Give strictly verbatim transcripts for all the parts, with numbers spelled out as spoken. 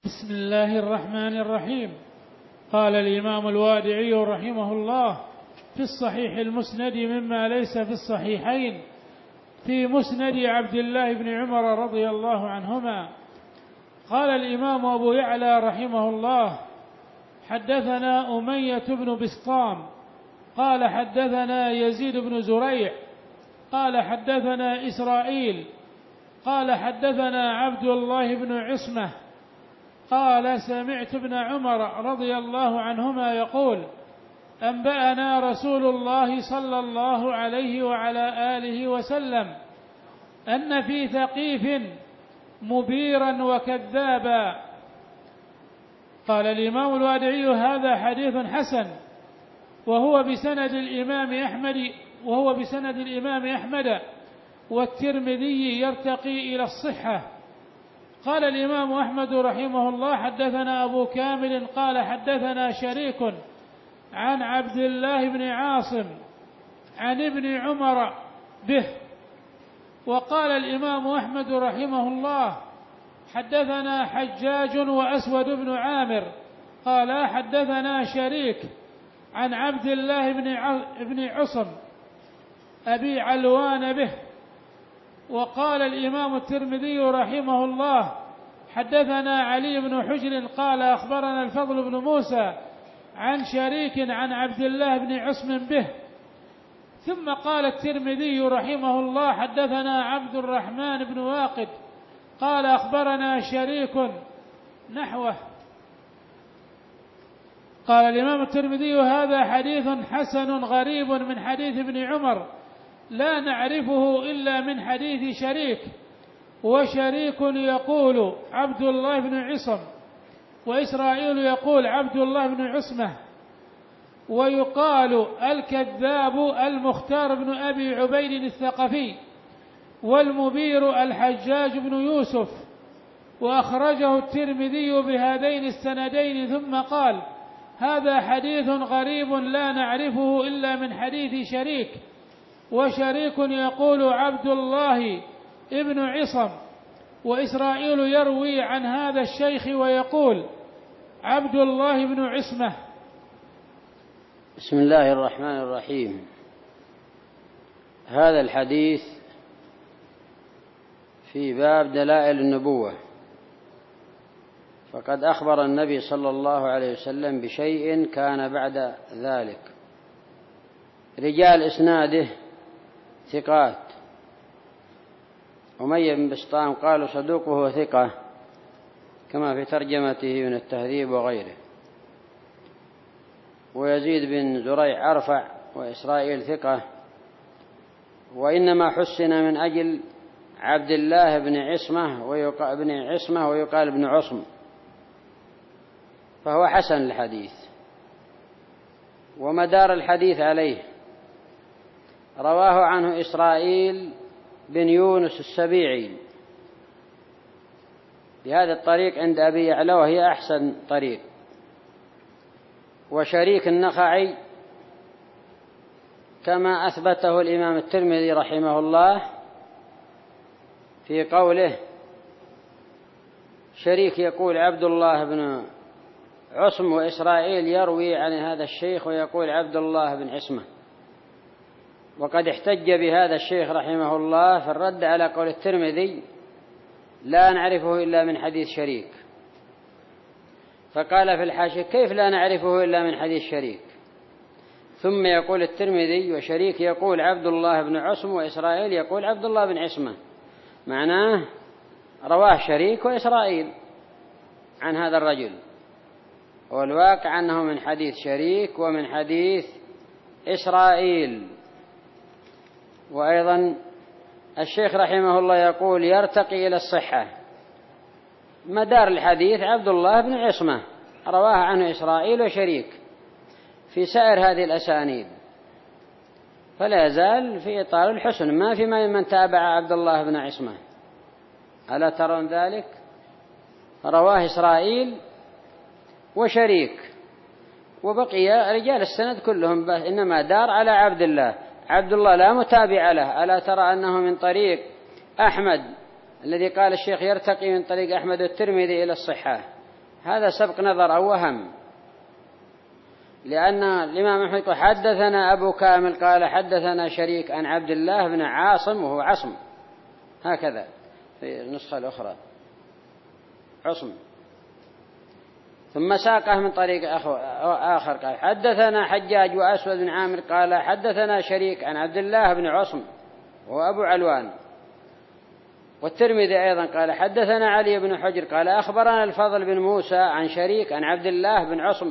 بسم الله الرحمن الرحيم. قال الإمام الوادعي رحمه الله في الصحيح المسند مما ليس في الصحيحين في مسند عبد الله بن عمر رضي الله عنهما. قال الإمام أبو يعلى رحمه الله حدثنا أمية بن بسطام قال حدثنا يزيد بن زريع قال حدثنا إسرائيل قال حدثنا عبد الله بن عصمة قال سمعت ابن عمر رضي الله عنهما يقول أنبأنا رسول الله صلى الله عليه وعلى آله وسلم أن في ثقيف مبيرا وكذابا. قال الإمام الوادعي هذا حديث حسن وهو بسند الإمام أحمد وهو بسند الإمام أحمد والترمذي يرتقي إلى الصحة. قال الإمام أحمد رحمه الله حدثنا أبو كامل قال حدثنا شريك عن عبد الله بن عاصم عن ابن عمر به. وقال الإمام أحمد رحمه الله حدثنا حجاج وأسود بن عامر قال حدثنا شريك عن عبد الله بن عصم أبي علوان به. وقال الإمام الترمذي رحمه الله حدثنا علي بن حجر قال أخبرنا الفضل بن موسى عن شريك عن عبد الله بن عصم به. ثم قال الترمذي رحمه الله حدثنا عبد الرحمن بن واقد قال أخبرنا شريك نحوه. قال الإمام الترمذي هذا حديث حسن غريب من حديث ابن عمر لا نعرفه إلا من حديث شريك. وشريك يقول عبد الله بن عصم وإسرائيل يقول عبد الله بن عصمة ويقال الكذاب المختار بن أبي عبيد الثقفي والمبير الحجاج بن يوسف. وأخرجه الترمذي بهذين السندين ثم قال هذا حديث غريب لا نعرفه إلا من حديث شريك. وشريك يقول عبد الله ابن عصم وإسرائيل يروي عن هذا الشيخ ويقول عبد الله بن عصمة. بسم الله الرحمن الرحيم. هذا الحديث في باب دلائل النبوة، فقد أخبر النبي صلى الله عليه وسلم بشيء كان بعد ذلك. رجال إسناده ثقات. أمية بن بسطام قالوا صدوق وهو ثقة كما في ترجمته من التهذيب وغيره. ويزيد بن زريع أرفع وإسرائيل ثقة، وإنما حسن من أجل عبد الله بن عصمة ويقال بن عصمة ويقال ابن عصم، فهو حسن الحديث. ومدار الحديث عليه رواه عنه إسرائيل بن يونس السبيعي بهذا الطريق عند أبي يعلى وهي أحسن طريق. وشريك النخعي كما أثبته الإمام الترمذي رحمه الله في قوله شريك يقول عبد الله بن عصم وإسرائيل يروي عن هذا الشيخ ويقول عبد الله بن عصمة. وقد احتج بهذا الشيخ رحمه الله في الرد على قول الترمذي لا نعرفه إلا من حديث شريك، فقال في الحاشية كيف لا نعرفه إلا من حديث شريك؟ ثم يقول الترمذي وشريك يقول عبد الله بن عصم وإسرائيل يقول عبد الله بن عصمة، معناه رواه شريك وإسرائيل عن هذا الرجل، والواقع أنه من حديث شريك ومن حديث إسرائيل. وأيضا الشيخ رحمه الله يقول يرتقي إلى الصحة. مدار الحديث عبد الله بن عصمة رواه عنه إسرائيل وشريك في سائر هذه الأسانيد، فلا يزال في إطار الحسن، ما في من تابع عبد الله بن عصمة. ألا ترون ذلك؟ رواه إسرائيل وشريك وبقي رجال السند كلهم، إنما دار على عبد الله. عبد الله لا متابع له. ألا ترى أنه من طريق أحمد الذي قال الشيخ يرتقي من طريق أحمد الترمذي إلى الصحة، هذا سبق نظر أو وهم، لأن الإمام أحمد قال حدثنا أبو كامل قال حدثنا شريك عن عبد الله بن عاصم وهو عصم، هكذا في النسخة الأخرى عصم. ثم ساقه من طريق آخر قال حدثنا حجاج وأسود بن عامر قال حدثنا شريك عن عبد الله بن عصم وهو أبو علوان. والترمذي أيضا قال حدثنا علي بن حجر قال أخبرنا الفضل بن موسى عن شريك عن عبد الله بن عصم،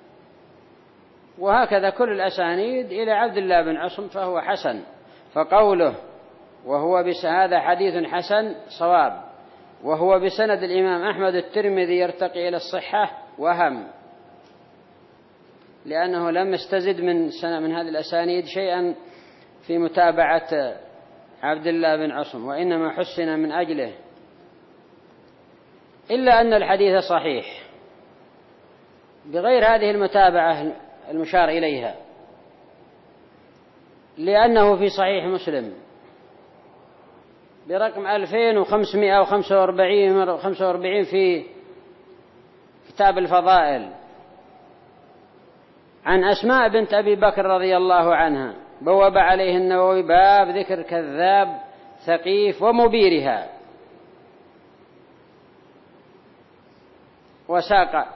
وهكذا كل الأسانيد إلى عبد الله بن عصم فهو حسن. فقوله وهو بس هذا حديث حسن صواب، وهو بسند الإمام أحمد الترمذي يرتقي إلى الصحة وهم، لأنه لم يستزد من سنة من هذه الأسانيد شيئا في متابعة عبد الله بن عصم، وإنما حسن من أجله، إلا أن الحديث صحيح بغير هذه المتابعة المشار إليها، لأنه في صحيح مسلم برقم ألفين وخمسمائة وخمسة وأربعين في كتاب الفضائل عن أسماء بنت أبي بكر رضي الله عنها، بوب عليه النووي باب ذكر كذاب ثقيف ومبيرها، وساق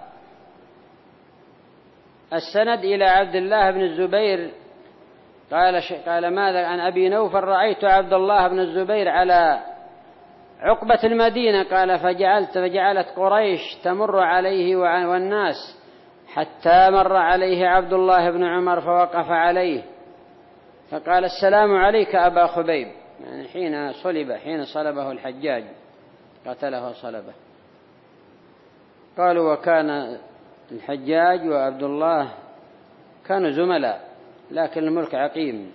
السند إلى عبد الله بن الزبير قال قال ماذا عن أبي نوفل رأيت عبد الله بن الزبير على عقبة المدينة قال فجعلت فجعلت قريش تمر عليه والناس حتى مر عليه عبد الله بن عمر فوقف عليه فقال السلام عليك أبا خبيب، يعني حين صلب حين صلبه الحجاج قتله وصلبه. قالوا وكان الحجاج وعبد الله كانوا زملاء، لكن الملك عقيم،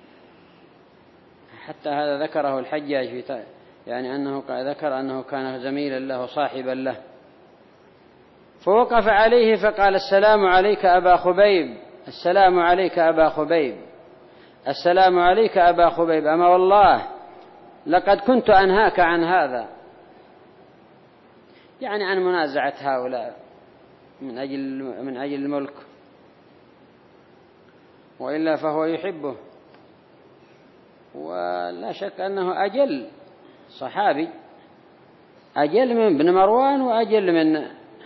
حتى هذا ذكره الحجاج في يعني أنه ذكر أنه كان زميلا له وصاحبا له. فوقف عليه فقال السلام عليك أبا خبيب، السلام عليك أبا خبيب، السلام عليك أبا خبيب، أما والله لقد كنت أنهاك عن هذا، يعني عن منازعة هؤلاء من أجل من أجل الملك، وإلا فهو يحبه. ولا شك أنه أجل صحابي، أجل من بن مروان وأجل من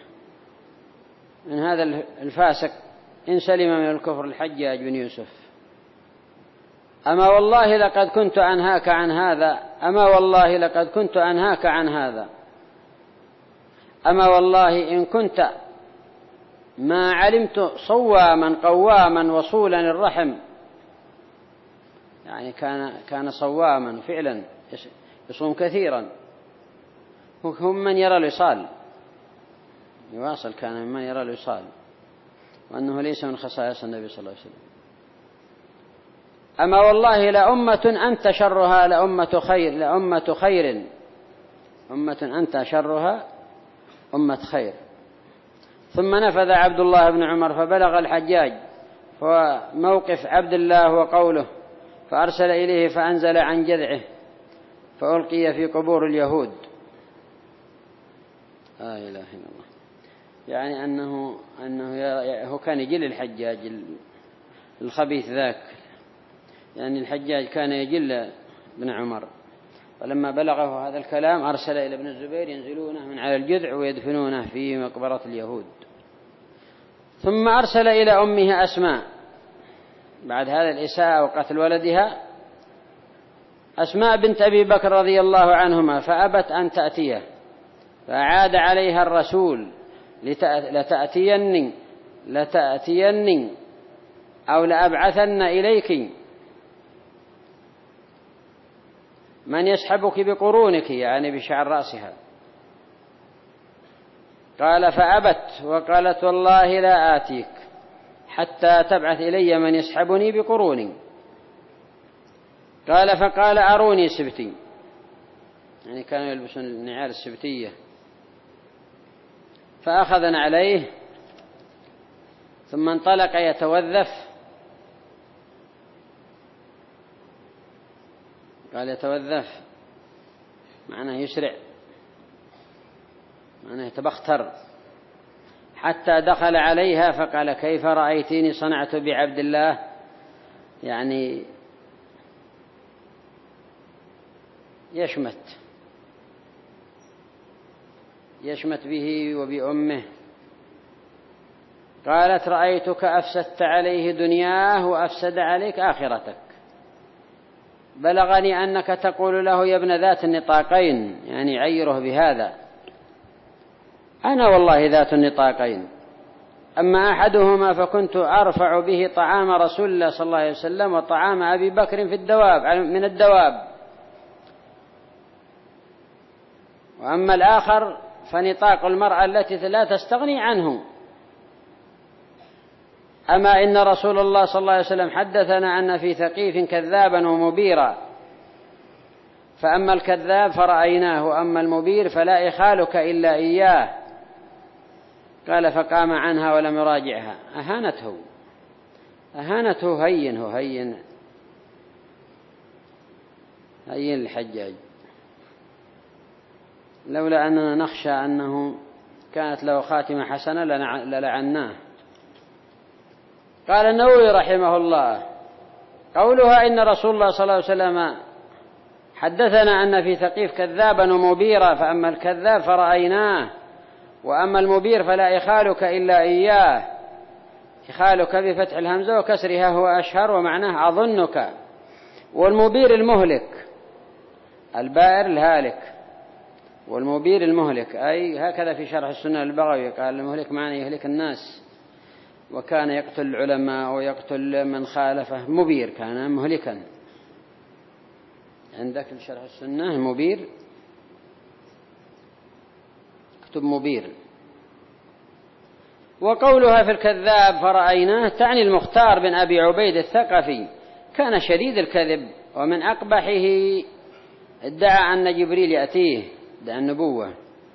من هذا الفاسق إن سلم من الكفر الحجاج بن يوسف. أما والله لقد كنت أنهاك عن هذا، أما والله لقد كنت أنهاك عن هذا، أما والله إن كنت ما علمت صواما قواما وصولا الرحم، يعني كان كان صواما فعلا يصوم كثيرا، هم من يرى الوصال يواصل، كان من يرى الوصال، وأنه ليس من خصائص النبي صلى الله عليه وسلم. أما والله لأمة أنت شرها لأمة خير لأمة خير أمة أنت شرها أمة خير. ثم نفذ عبد الله بن عمر فبلغ الحجاج فموقف عبد الله وقوله، فأرسل إليه فأنزل عن جذعه فألقي في قبور اليهود. لا إله إلا الله، يعني أنه أنه هو كان يجل الحجاج الخبيث ذاك، يعني الحجاج كان يجل ابن عمر، ولما بلغه هذا الكلام أرسل إلى ابن الزبير ينزلونه من على الجذع ويدفنونه في مقبرة اليهود. ثم أرسل إلى أمه أسماء بعد هذا الإساءة وقتل ولدها، أسماء بنت أبي بكر رضي الله عنهما، فأبت أن تأتيه، فأعاد عليها الرسول لتأتيني لتأتيني أو لأبعثن إليك من يسحبك بقرونك، يعني بشعر رأسها. قال فأبت وقالت والله لا آتيك حتى تبعث إلي من يسحبني بقروني. قال فقال أروني سبتي، يعني كانوا يلبسون النعال السبتية، فأخذن عليه ثم انطلق يتوظف. قال يتوظف معناه يسرع، معناه يتبختر حتى دخل عليها فقال كيف رأيتيني صنعت بعبد الله، يعني يشمت يشمت به وبأمه. قالت رأيتك أفسدت عليه دنياه وأفسد عليك آخرتك. بلغني أنك تقول له يا ابن ذات النطاقين، يعني عيره بهذا. أنا والله ذات النطاقين، أما أحدهما فكنت أرفع به طعام رسول الله صلى الله عليه وسلم وطعام أبي بكر في الدواب من الدواب، وأما الآخر فنطاق المرأة التي لا تستغني عنه. أما إن رسول الله صلى الله عليه وسلم حدثنا أن في ثقيف كذابا ومبيرا، فأما الكذاب فرأيناه وأما المبير فلا يخالك إلا إياه. قال فقام عنها ولم يراجعها. أهانته أهانته هين هو هين هين الحجاج، لولا أننا نخشى أنه كانت له خاتمة حسنة للعناه. قال النووي رحمه الله قولها إن رسول الله صلى الله عليه وسلم حدثنا أن في ثقيف كذابا ومبيرا، فأما الكذاب فرأيناه وأما المبير فلا يخالك إلا إياه. يخالك بفتح الهمزة وكسرها هو أشهر ومعناه أظنك. والمبير المهلك، البائر الهالك، والمبير المهلك، أي هكذا في شرح السنة البغوي قال المهلك معنى يهلك الناس، وكان يقتل العلماء ويقتل من خالفه. مبير كان مهلكا. عندك في شرح السنة مبير، اكتب مبير. وقولها في الكذاب فرأيناه تعني المختار بن أبي عبيد الثقفي، كان شديد الكذب، ومن أقبحه ادعى أن جبريل يأتيه، ادعى النبوة.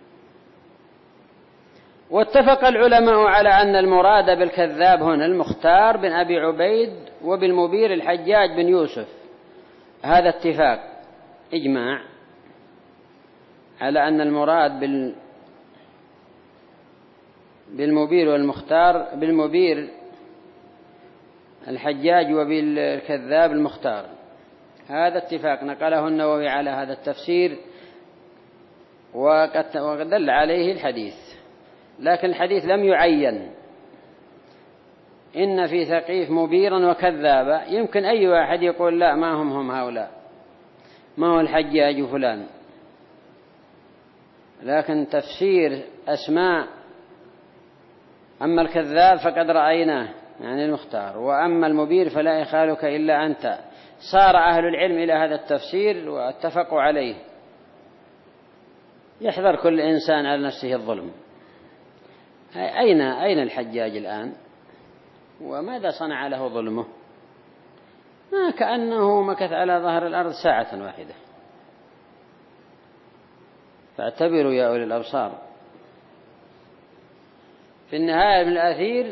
واتفق العلماء على أن المراد بالكذاب هنا المختار بن أبي عبيد، وبالمبير الحجاج بن يوسف. هذا اتفاق إجماع على أن المراد بال بالمبير والمختار بالمبير الحجاج وبالكذاب المختار. هذا اتفاق نقله النووي على هذا التفسير، وقد دل عليه الحديث، لكن الحديث لم يعين إن في ثقيف مبيرا وكذابا. يمكن أي واحد يقول لا ما هم هم هؤلاء، ما هو الحجاج فلان، لكن تفسير أسماء أما الكذاب فقد رأيناه يعني المختار، وأما المبير فلا يخالك إلا أنت. صار أهل العلم إلى هذا التفسير واتفقوا عليه. يحذر كل إنسان على نفسه الظلم. أين أين الحجاج الآن؟ وماذا صنع له ظلمه؟ ما كأنه مكث على ظهر الأرض ساعة واحدة. فاعتبروا يا أولي الأبصار. في النهاية من الأثير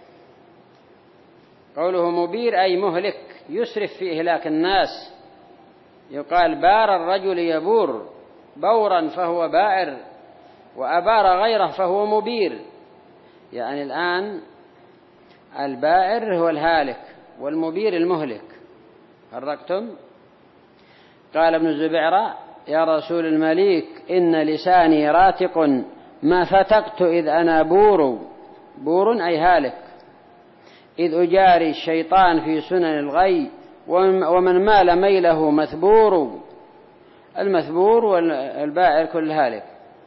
قوله مبير أي مهلك، يسرف في إهلاك الناس. يقال بار الرجل يبور بورا فهو بائر، وأبار غيره فهو مبير. يعني الآن البائر هو الهالك والمبير المهلك. فرقتم؟ قال ابن الزبير يا رسول المليك إن لساني راتق ما فتقت إذ أنا بور. بور أي هالك، إذ أجاري الشيطان في سنن الغي، ومن مال ميله مثبور. المثبور والبائر كل هالك،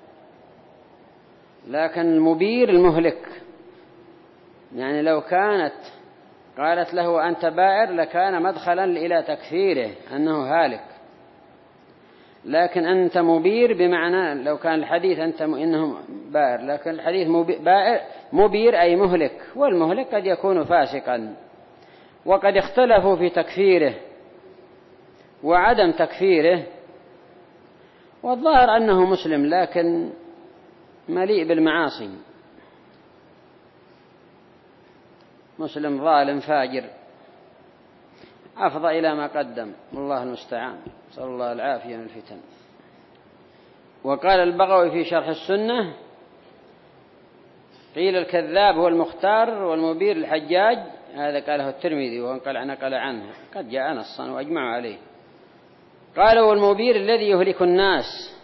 لكن المبير المهلك. يعني لو كانت قالت له أنت بائر لكان مدخلا إلى تكفيره أنه هالك، لكن أنت مبير بمعنى لو كان الحديث أنت إنه بائر، لكن الحديث بائر مبير أي مهلك، والمهلك قد يكون فاسقا. وقد اختلفوا في تكفيره وعدم تكفيره، والظاهر أنه مسلم لكن مليء بالمعاصي، مسلم ظالم فاجر، أفضى إلى ما قدم، والله المستعان، صلى الله العافية من الفتن. وقال البغوي في شرح السنة قيل الكذاب هو المختار والمبير الحجاج، هذا قاله الترمذي وانقل نقل عنه، قد جاء نصا وأجمعوا عليه. قالوا والمبير الذي يهلك الناس،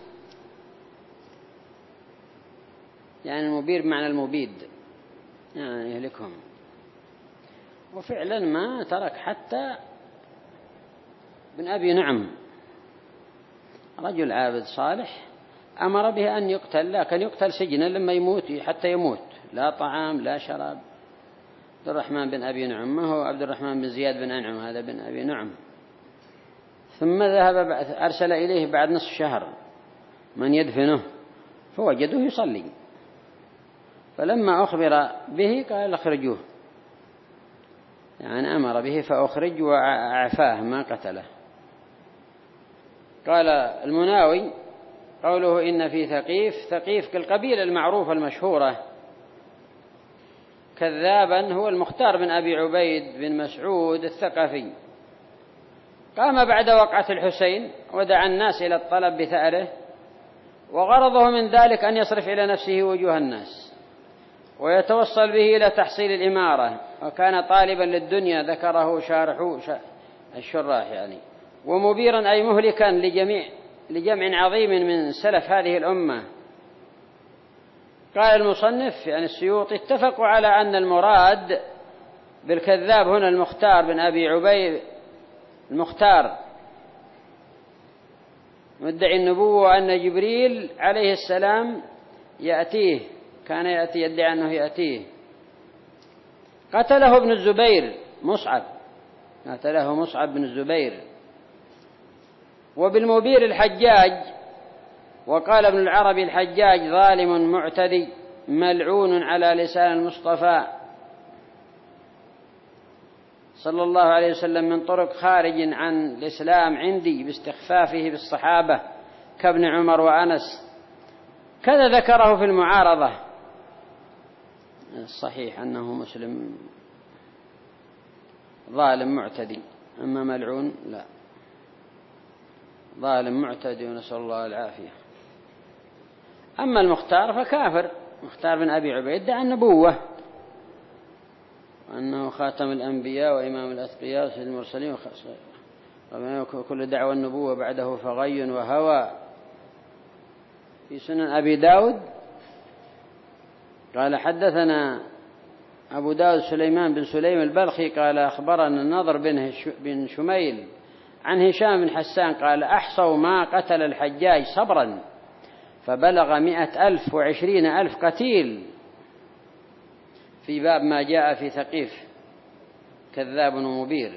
يعني المبير بمعنى المبيد، يعني يهلكهم. وفعلا ما ترك حتى بن أبي نعم رجل عابد صالح أمر به أن يقتل، لكن يقتل سجنا لما يموت حتى يموت، لا طعام لا شراب. عبد الرحمن بن أبي نعم، ما هو عبد الرحمن بن زياد بن أنعم، هذا بن أبي نعم. ثم ذهب أرسل إليه بعد نصف شهر من يدفنه، فوجدوه يصلي، فلما أخبر به قال اخرجوه، يعني أمر به فأخرج وأعفاه ما قتله. قال المناوي قوله إن في ثقيف، ثقيف كالقبيلة المعروفة المشهورة، كذابا هو المختار بن أبي عبيد بن مسعود الثقفي، قام بعد وقعة الحسين ودعا الناس إلى الطلب بثأره، وغرضه من ذلك أن يصرف إلى نفسه وجوه الناس ويتوصل به إلى تحصيل الإمارة، وكان طالبا للدنيا، ذكره شارحو الشراح يعني. ومبيرا أي مهلكا لجميع لجمع عظيم من سلف هذه الأمة. قال المصنف يعني السيوطي اتفقوا على أن المراد بالكذاب هنا المختار بن أبي عبيد، المختار مدعي النبوة، وأن جبريل عليه السلام يأتيه، كان يأتي يدعي أنه يأتيه. قتله ابن الزبير مصعب، قتله مصعب بن الزبير. وبالمبير الحجاج، وقال ابن العربي الحجاج ظالم معتدي ملعون على لسان المصطفى صلى الله عليه وسلم من طرق خارج عن الإسلام عندي باستخفافه بالصحابة كابن عمر وأنس، كذا ذكره في المعارضة. الصحيح أنه مسلم ظالم معتدي، أما ملعون لا، ظالم معتدي ونسأل الله العافية. أما المختار فكافر، مختار بن أبي عبيد دعا النبوة وأنه خاتم الأنبياء وإمام الأتقياء سيد المرسلين، وكل دعوى النبوة بعده فغي وهوى. في سنن أبي داود قال حدثنا أبو داود سليمان بن سليم البلخي قال أخبرنا النضر بن شميل عن هشام بن حسان قال أحصوا ما قتل الحجاج صبرا فبلغ مئة ألف وعشرين ألف قتيل، في باب ما جاء في ثقيف كذاب ومبير.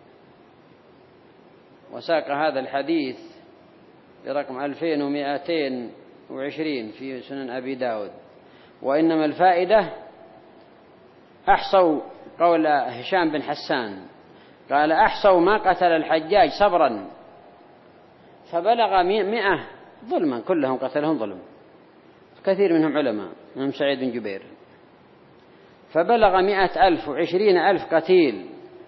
وساق هذا الحديث برقم ألفين ومئتين وعشرين في سنن أبي داود. وإنما الفائدة أحصوا قول هشام بن حسان قال أحصوا ما قتل الحجاج صبرا فبلغ مئة ظلما، كلهم قتلهم ظلم، كثير منهم علماء، منهم سعيد بن جبير، فبلغ مئة ألف وعشرين ألف قتيل.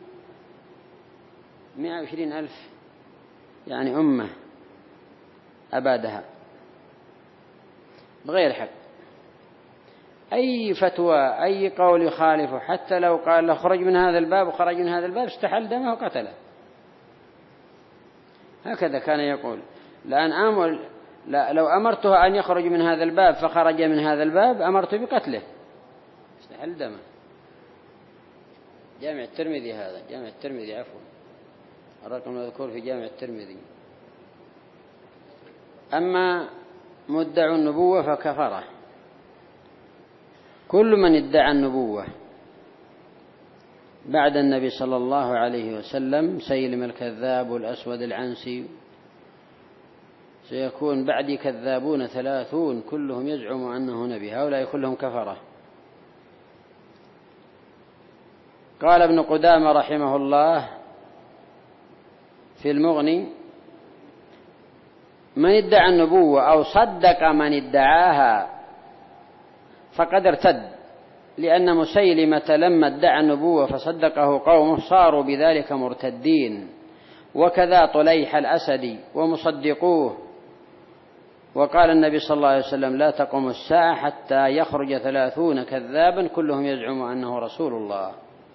مئة وعشرين ألف يعني أمة أبادها بغير حق، أي فتوى أي قول يخالفه، حتى لو قال له خرج من هذا الباب وخرج من هذا الباب استحل دمه وقتله. هكذا كان يقول، لأن أمر لا لو أمرته أن يخرج من هذا الباب فخرج من هذا الباب أمرته بقتله، استحل دمه. جامع الترمذي، هذا جامع الترمذي عفوا، الرقم المذكور في جامع الترمذي. أما مدعو النبوة فكفره، كل من ادعى النبوة بعد النبي صلى الله عليه وسلم، سيلم الكذاب والأسود العنسي، سيكون بعدي كذابون ثلاثون كلهم يزعم أنه نبي، هؤلاء كلهم كفرة. قال ابن قدامة رحمه الله في المغني من ادعى النبوة أو صدق من ادعاها فقد ارتد، لأن مسيلمة لما ادعى النبوة فصدقه قومه صاروا بذلك مرتدين، وكذا طليح الأسدي ومصدقوه وقال النبي صلى الله عليه وسلم لا تقوم الساعة حتى يخرج ثلاثون كذابا كلهم يزعم أنه رسول الله.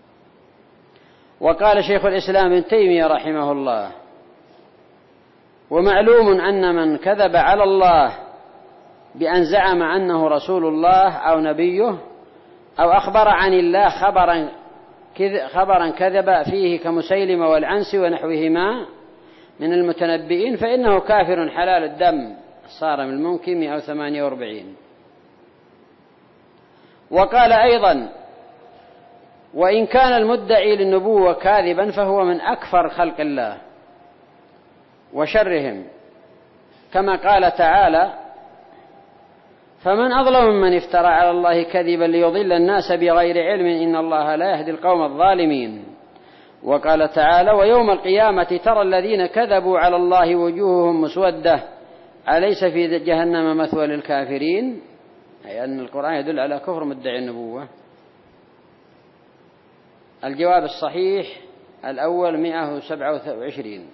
وقال شيخ الإسلام ابن تيمية رحمه الله ومعلوم أن من كذب على الله بأن زعم أنه رسول الله أو نبيه أو أخبر عن الله خبرا خبرا كذب فيه كمسيلمة والعنس ونحوهما من المتنبئين فإنه كافر حلال الدم الصارم المنكي مئة وثمانية وأربعين. وقال أيضا وإن كان المدعي للنبوة كاذبا فهو من أكفر خلق الله وشرهم كما قال تعالى فمن أظلم ممن افترى على الله كذبا ليضل الناس بغير علم إن الله لا يهدي القوم الظالمين. وقال تعالى ويوم القيامة ترى الذين كذبوا على الله وجوههم مسودة أليس في جهنم مثوى للكافرين، أي أن القرآن يدل على كفر مدعي النبوة. الجواب الصحيح الأول مئة وسبعة وعشرين.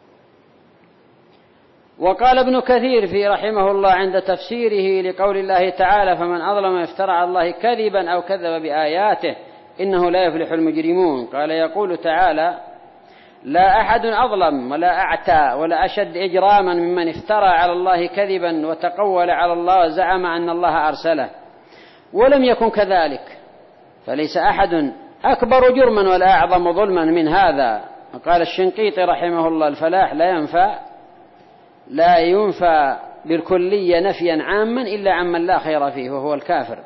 وقال ابن كثير في رحمه الله عند تفسيره لقول الله تعالى فمن أظلم افترى على الله كذبا أو كذب بآياته إنه لا يفلح المجرمون، قال يقول تعالى لا أحد أظلم ولا أعتى ولا أشد إجراما ممن افترى على الله كذبا وتقول على الله وزعم أن الله أرسله ولم يكن كذلك، فليس أحد أكبر جرما ولا أعظم ظلما من هذا. وقال الشنقيطي رحمه الله الفلاح لا ينفع لا ينفى بالكلية نفيا عاما إلا عمن لا خير فيه وهو الكافر.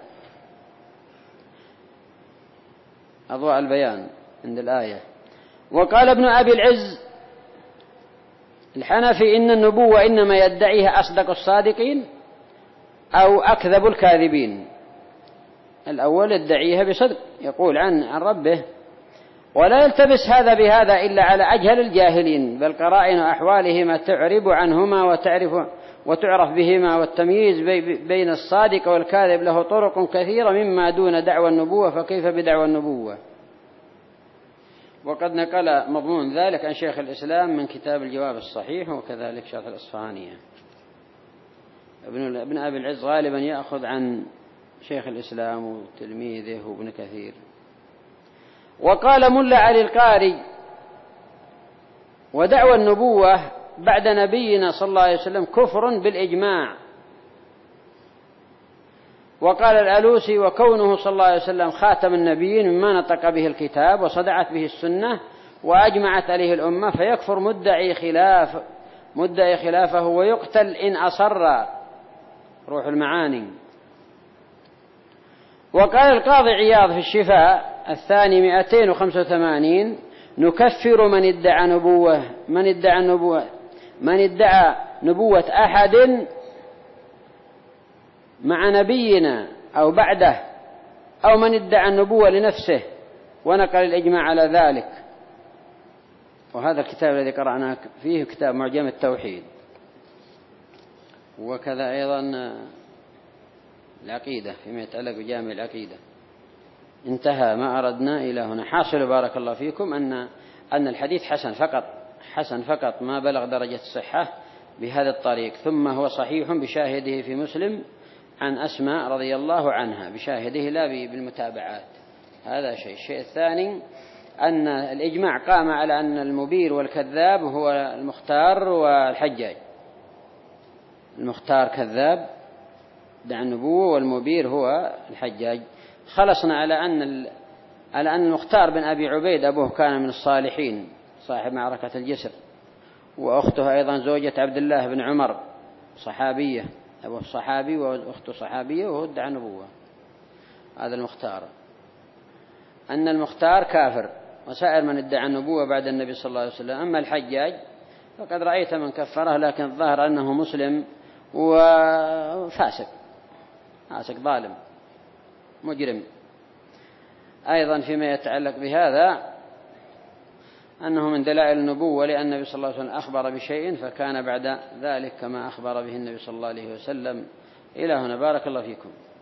أضواء البيان عند الآية. وقال ابن أبي العز الحنفي إن النبوة إنما يدعيها أصدق الصادقين أو أكذب الكاذبين. الأول يدعيها بصدق يقول عن عن ربه ولا يلتبس هذا بهذا إلا على أجهل الجاهلين، بل قرائن أحوالهما تعرب عنهما وتعرف وتعرف بهما، والتمييز بين الصادق والكاذب له طرق كثيرة مما دون دعوى النبوة فكيف بدعوى النبوة. وقد نقل مضمون ذلك عن شيخ الإسلام من كتاب الجواب الصحيح وكذلك شرح الأصفهانية. ابن ابن أبي العز غالبا يأخذ عن شيخ الإسلام وتلميذه وابن كثير. وقال ملا علي القاري ودعوى النبوة بعد نبينا صلى الله عليه وسلم كفر بالإجماع. وقال الألوسي وكونه صلى الله عليه وسلم خاتم النبيين مما نطق به الكتاب وصدعت به السنة وأجمعت عليه الأمة فيكفر مدعي خلاف مدعي خلافه ويقتل إن أصر روح المعاني. وقال القاضي عياض في الشفاء الثاني مئتين وخمسة وثمانين نكفر من ادعى نبوة من ادعى نبوة من ادعى نبوة أحد مع نبينا أو بعده أو من ادعى النبوة لنفسه، ونقل الإجماع على ذلك. وهذا الكتاب الذي قرأناه فيه كتاب معجم التوحيد، وكذا أيضا العقيدة فيما يتعلق بجامع العقيدة. انتهى ما أردنا إلى هنا. حاصل بارك الله فيكم أن أن الحديث حسن فقط حسن فقط ما بلغ درجة الصحة بهذا الطريق، ثم هو صحيح بشاهده في مسلم عن أسماء رضي الله عنها بشاهده لا بالمتابعات. هذا شيء. الشيء الثاني أن الإجماع قام على أن المبير والكذاب هو المختار والحجاج. المختار كذاب دع النبوة والمبير هو الحجاج. خلصنا على أن على أن المختار بن أبي عبيد أبوه كان من الصالحين صاحب معركة الجسر، وأخته أيضا زوجة عبد الله بن عمر صحابية، أبوه صحابي وأخته صحابية وهو ادعى النبوة. هذا المختار. أن المختار كافر وسائر من ادعى النبوة بعد النبي صلى الله عليه وسلم. أما الحجاج فقد رأيت من كفره، لكن الظاهر أنه مسلم وفاسق فاسق ظالم مجرم. أيضا فيما يتعلق بهذا أنه من دلائل النبوة لأن النبي صلى الله عليه وسلم أخبر بشيء فكان بعد ذلك كما أخبر به النبي صلى الله عليه وسلم. إلى هنا بارك الله فيكم.